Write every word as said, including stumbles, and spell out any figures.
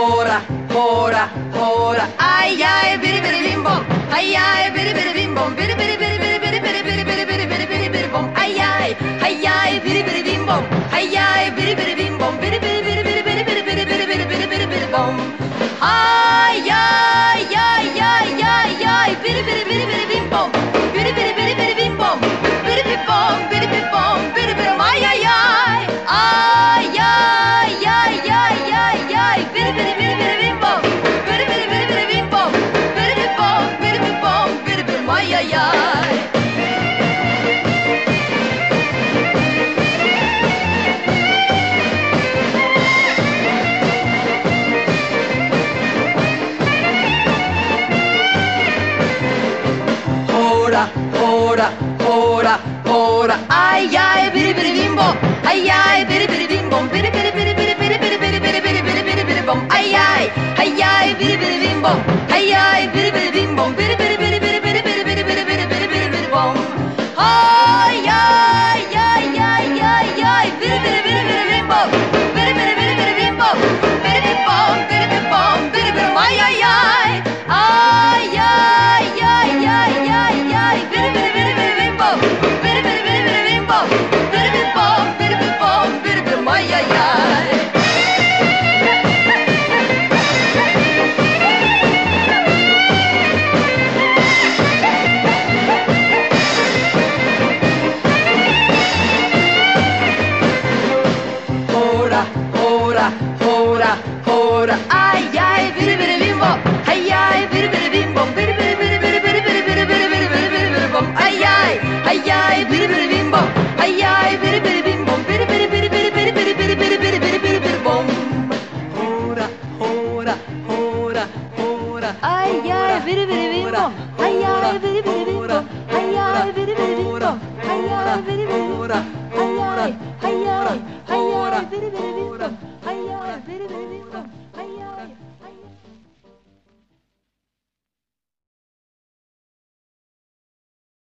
hora, hora, hora. Ay, ay, biri biri bim bom. Ay, ay, biri biri bim bom. Biri biri biri biri biri biri biri biri biri biri biri biri bom. Ay, ay, ay, ay, biri biri bim bom. Ay, ay, biri biri bim bom. Biri biri biri biri biri biri biri biri biri biri biri biri bom. Ay, ay, ay, ay, ay, ay, biri biri biri biri bim bom. Biri biri biri biri bim bom. Biri biri bom, biri biri bom, biri biri bom. Ay, ay, ay, ay, ay, ay, ay, ay, ay, biri biri biri biri bim bom. Biri biri biri biri bim bom. Biri biri bom, biri biri bom, biri biri bom. Ay, ay, ay. Hora, hora, hora, hora. Ay, ay, biri biri bim bom. Ay, ay, biri biri bim bom. Biri biri biri biri biri biri biri biri biri biri biri biri bom. Ay, ay, ay, ay, biri biri bim bom. Ay, ay, biri biri bim bom. Biri biri biri biri biri biri biri biri biri biri biri biri bom. Ay, ay, ay, ay, ay, ay, biri biri biri biri bim bom. Biri biri biri biri bim bom. Biri biri bom, biri biri bom, biri biri bom. Ay, ay, ay. Ay, ay, ay, ay, ay, ay, biri biri biri biri bim bom. Biri biri biri biri bim bom. Biri biri bom, biri biri bom, biri biri bom. Ay, ay, ay. Hora, hora, hora, hora. Ay, ay, biri biri bim bom. Ay, ay, biri biri bim bom. Biri biri biri biri biri biri biri biri biri biri biri biri bom. Ay, ay, ay, ay, biri biri bim bom. Ay, ay, biri biri bim bom. Biri biri biri biri biri biri biri biri biri biri biri biri bom. Hora, hora, hora, hora. Ay, ay, biri biri bim bom. Ay, ay, biri biri bim bom. Ay, ay, biri biri bim bom.